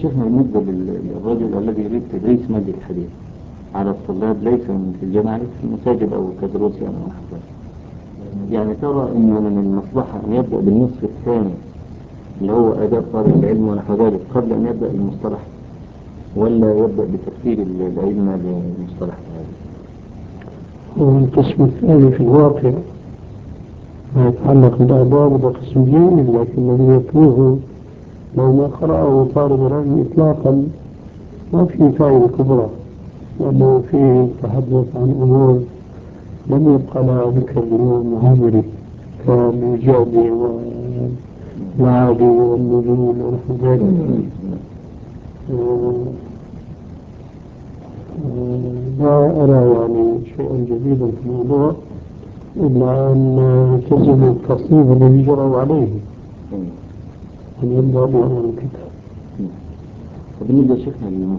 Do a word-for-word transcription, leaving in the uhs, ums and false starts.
شيخنا بالنسبة للرجل الذي يريد تدريس مادة الحديث على الطلاب ليس في الجامعة، في المساجد أو كدروس يعني أو حفلات، يعني ترى إن من المصلحة أن يبدأ بالنصف الثاني اللي هو آداب طالب العلم ونحو ذلك قبل أن يبدأ المصطلح، ولا يبدأ بتفسير العلم للمصطلح هذا؟ والقسم الثاني في الواقع ما يتعلق بالآداب وده قسم جيد، لكن الذي يتلوه لو ما قرأه طالب العلم إطلاقا ما في فائدة كبرى، لأنه فيه تحدث عن أمور لم يبقى لها ذكر اليوم وعمري كالإيجاب والعادي والنزول ونحو ذلك. لا أرى يعني شيئا جديدا في الموضوع إلا أن يلتزم التصنيف الذي جروا عليه أن يبدأ بأول الكتاب. وبالنسبة لشيخنا